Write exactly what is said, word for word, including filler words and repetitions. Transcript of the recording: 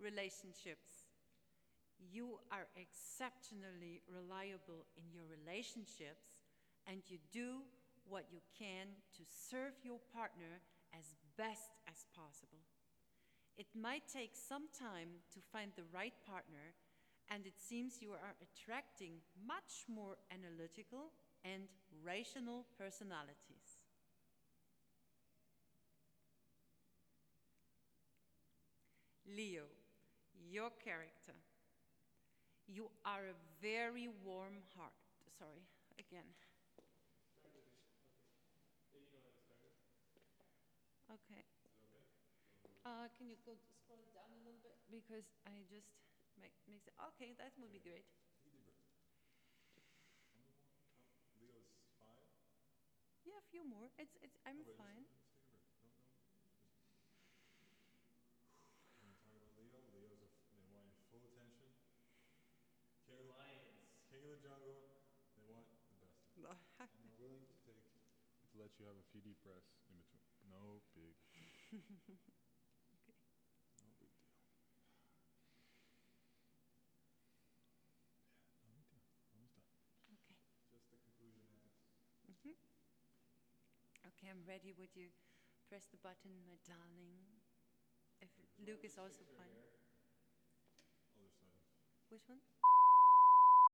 relationships. You are exceptionally reliable in your relationships, and you do what you can to serve your partner as best as possible. It might take some time to find the right partner, and it seems you are attracting much more analytical and rational personalities. Leo, your character. You are a very warm heart. Sorry, again. Okay. Uh, can you go scroll it down a little bit because I just make mix it. Okay, that would be great. Leo's five. Yeah, a few more. It's it's. I'm oh, wait, fine. Let's, let's take a break. No, no. Just... We're gonna talk about Leo. Leo's a, they want your full attention. King of, king of the jungle. They want the best. No. And they're willing to take to let you have a few deep breaths in between. No big. Okay. No big deal. Yeah, no big deal. Almost done. Okay. Just the conclusion is. Mhm. Okay, I'm ready. Would you press the button, my darling? If Luke is also fine. Other side. Which one?